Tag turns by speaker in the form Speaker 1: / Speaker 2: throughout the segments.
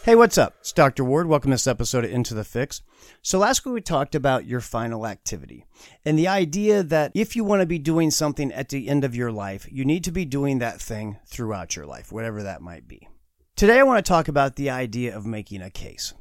Speaker 1: Hey, what's up? It's Dr. Ward. Welcome to this episode of Into the Fix. So last week we talked about your final activity and the idea that if you want to be doing something at the end of your life, you need to be doing that thing throughout your life, whatever that might be. Today I want to talk about the idea of making a case.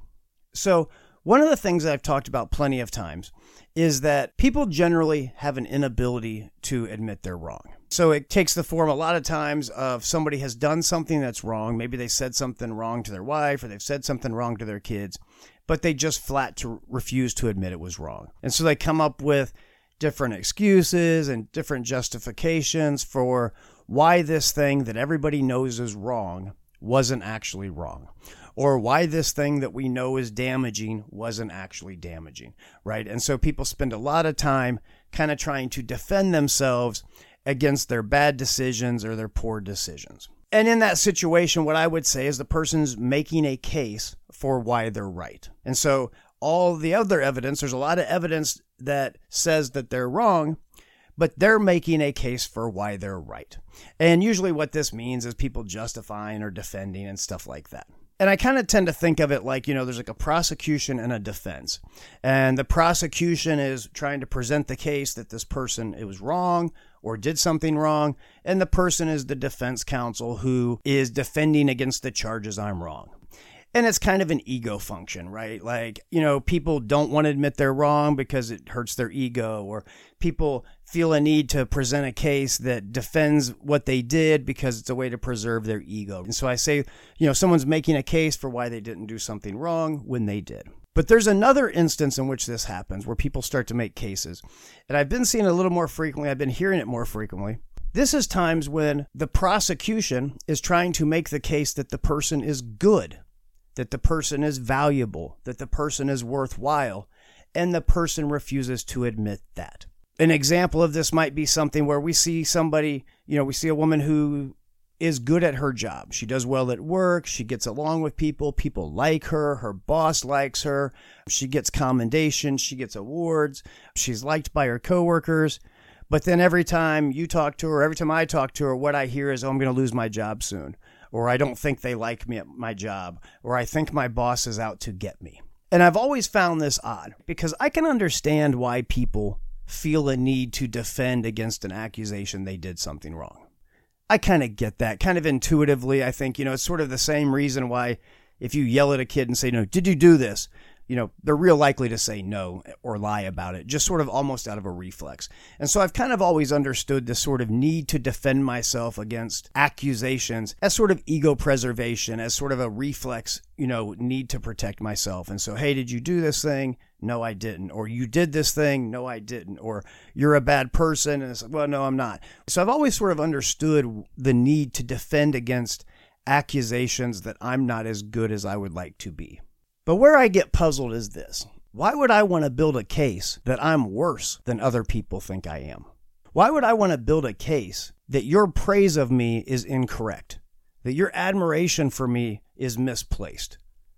Speaker 1: So one of the things that I've talked about plenty of times is that people generally have an inability to admit they're wrong. So it takes the form a lot of times of somebody has done something that's wrong. Maybe they said something wrong to their wife or they've said something wrong to their kids, but they just flat to refuse to admit it was wrong. And so they come up with different excuses and different justifications for why this thing that everybody knows is wrong wasn't actually wrong, or why this thing that we know is damaging wasn't actually damaging, right? And so people spend a lot of time kind of trying to defend themselves against their bad decisions or their poor decisions. And in that situation, what I would say is the person's making a case for why they're right. And so all the other evidence, there's a lot of evidence that says that they're wrong, but they're making a case for why they're right. And usually what this means is people justifying or defending and stuff like that. And I kind of tend to think of it like, there's like a prosecution and a defense. And the prosecution is trying to present the case that this person, it was wrong or did something wrong. And the person is the defense counsel who is defending against the charges I'm wrong. And it's kind of an ego function, right? Like, people don't want to admit they're wrong because it hurts their ego, or people feel a need to present a case that defends what they did because it's a way to preserve their ego. And so I say, someone's making a case for why they didn't do something wrong when they did. But there's another instance in which this happens where people start to make cases. And I've been seeing it a little more frequently. I've been hearing it more frequently. This is times when the prosecution is trying to make the case that the person is good, that the person is valuable, that the person is worthwhile, and the person refuses to admit that. An example of this might be something where we see somebody, we see a woman who is good at her job. She does well at work. She gets along with people. People like her. Her boss likes her. She gets commendations. She gets awards. She's liked by her coworkers. But then every time you talk to her, every time I talk to her, what I hear is, I'm going to lose my job soon. Or I don't think they like me at my job. Or I think my boss is out to get me. And I've always found this odd because I can understand why people feel a need to defend against an accusation they did something wrong. I kind of get that, kind of intuitively. I think, it's sort of the same reason why if you yell at a kid and say, no, did you do this? They're real likely to say no or lie about it, just sort of almost out of a reflex. And so I've kind of always understood this sort of need to defend myself against accusations as sort of ego preservation, as sort of a reflex, need to protect myself. And so, hey, did you do this thing? No, I didn't. Or you did this thing? No, I didn't. Or you're a bad person. And it's like, well, no, I'm not. So I've always sort of understood the need to defend against accusations that I'm not as good as I would like to be. But where I get puzzled is this. Why would I want to build a case that I'm worse than other people think I am? Why would I want to build a case that your praise of me is incorrect, that your admiration for me is misplaced?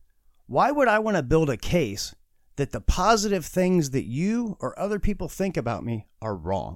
Speaker 1: Why would I want to build a case that the positive things that you or other people think about me are wrong?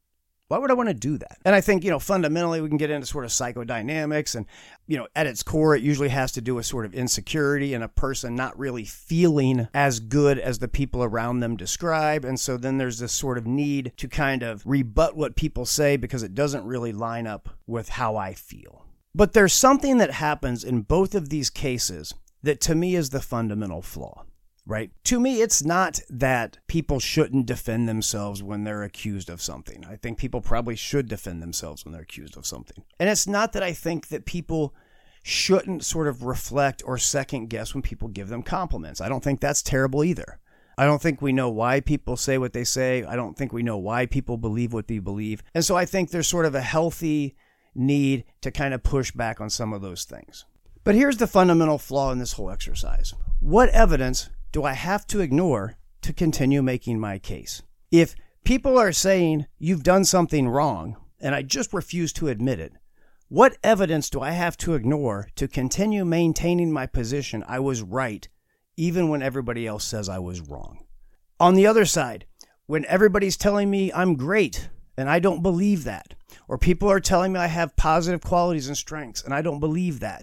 Speaker 1: Why would I want to do that? And I think, fundamentally we can get into sort of psychodynamics and, at its core, it usually has to do with sort of insecurity and a person not really feeling as good as the people around them describe. And so then there's this sort of need to kind of rebut what people say because it doesn't really line up with how I feel. But there's something that happens in both of these cases that to me is the fundamental flaw. Right? To me, it's not that people shouldn't defend themselves when they're accused of something. I think people probably should defend themselves when they're accused of something. And it's not that I think that people shouldn't sort of reflect or second guess when people give them compliments. I don't think that's terrible either. I don't think we know why people say what they say. I don't think we know why people believe what they believe. And so I think there's sort of a healthy need to kind of push back on some of those things. But here's the fundamental flaw in this whole exercise. What evidence do I have to ignore to continue making my case? If people are saying you've done something wrong and I just refuse to admit it, what evidence do I have to ignore to continue maintaining my position I was right even when everybody else says I was wrong? On the other side, when everybody's telling me I'm great and I don't believe that, or people are telling me I have positive qualities and strengths and I don't believe that,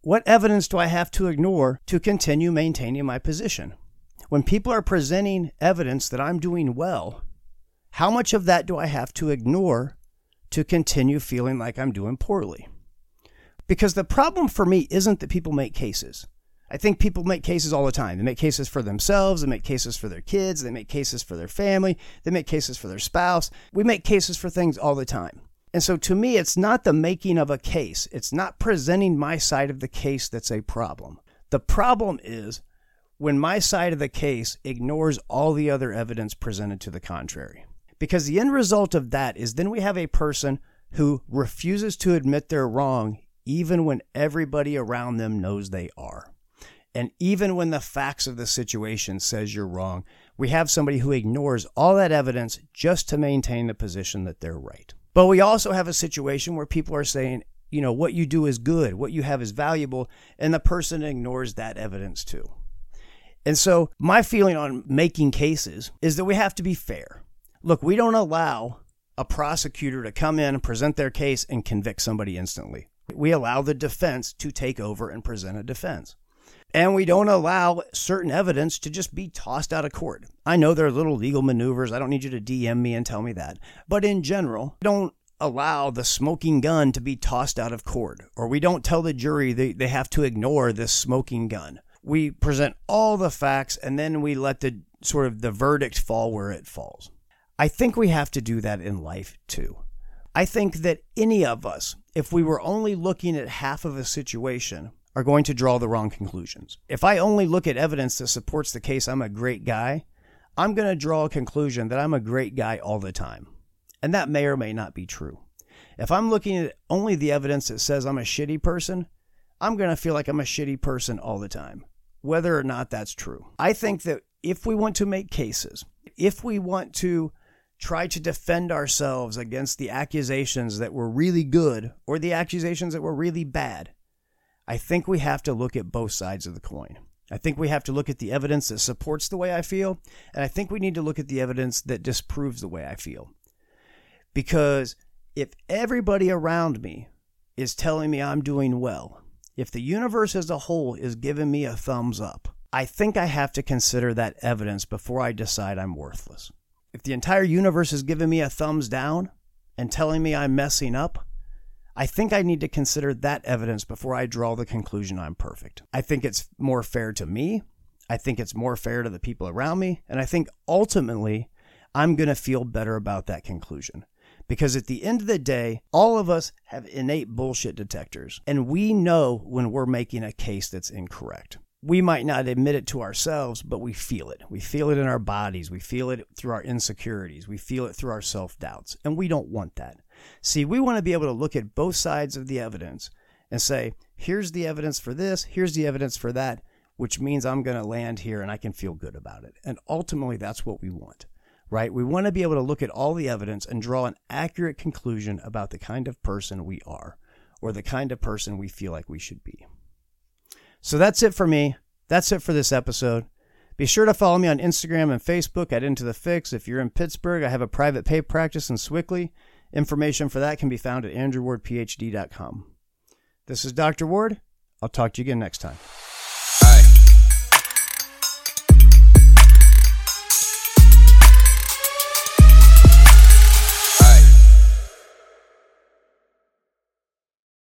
Speaker 1: what evidence do I have to ignore to continue maintaining my position? When people are presenting evidence that I'm doing well, how much of that do I have to ignore to continue feeling like I'm doing poorly? Because the problem for me isn't that people make cases. I think people make cases all the time. They make cases for themselves. They make cases for their kids. They make cases for their family. They make cases for their spouse. We make cases for things all the time. And so to me, it's not the making of a case. It's not presenting my side of the case that's a problem. The problem is when my side of the case ignores all the other evidence presented to the contrary. Because the end result of that is then we have a person who refuses to admit they're wrong even when everybody around them knows they are. And even when the facts of the situation says you're wrong, we have somebody who ignores all that evidence just to maintain the position that they're right. But we also have a situation where people are saying, what you do is good, what you have is valuable, and the person ignores that evidence too. And so my feeling on making cases is that we have to be fair. Look, we don't allow a prosecutor to come in and present their case and convict somebody instantly. We allow the defense to take over and present a defense. And we don't allow certain evidence to just be tossed out of court. I know there are little legal maneuvers. I don't need you to DM me and tell me that. But in general, don't allow the smoking gun to be tossed out of court. Or we don't tell the jury they have to ignore this smoking gun. We present all the facts and then we let the verdict fall where it falls. I think we have to do that in life too. I think that any of us, if we were only looking at half of a situation, are going to draw the wrong conclusions. If I only look at evidence that supports the case I'm a great guy, I'm going to draw a conclusion that I'm a great guy all the time. And that may or may not be true. If I'm looking at only the evidence that says I'm a shitty person, I'm going to feel like I'm a shitty person all the time, whether or not that's true. I think that if we want to make cases, if we want to try to defend ourselves against the accusations that were really good or the accusations that were really bad, I think we have to look at both sides of the coin. I think we have to look at the evidence that supports the way I feel, and I think we need to look at the evidence that disproves the way I feel. Because if everybody around me is telling me I'm doing well, if the universe as a whole is giving me a thumbs up, I think I have to consider that evidence before I decide I'm worthless. If the entire universe is giving me a thumbs down and telling me I'm messing up, I think I need to consider that evidence before I draw the conclusion I'm perfect. I think it's more fair to me. I think it's more fair to the people around me. And I think ultimately I'm going to feel better about that conclusion. Because at the end of the day, all of us have innate bullshit detectors. And we know when we're making a case that's incorrect. We might not admit it to ourselves, but we feel it. We feel it in our bodies. We feel it through our insecurities. We feel it through our self-doubts. And we don't want that. See, we want to be able to look at both sides of the evidence and say, here's the evidence for this, here's the evidence for that, which means I'm going to land here and I can feel good about it. And ultimately, that's what we want, right? We want to be able to look at all the evidence and draw an accurate conclusion about the kind of person we are or the kind of person we feel like we should be. So that's it for me. That's it for this episode. Be sure to follow me on Instagram and Facebook at Into the Fix. If you're in Pittsburgh, I have a private pay practice in Sewickley. Information for that can be found at andrewwardphd.com. This is Dr. Ward. I'll talk to you again next time.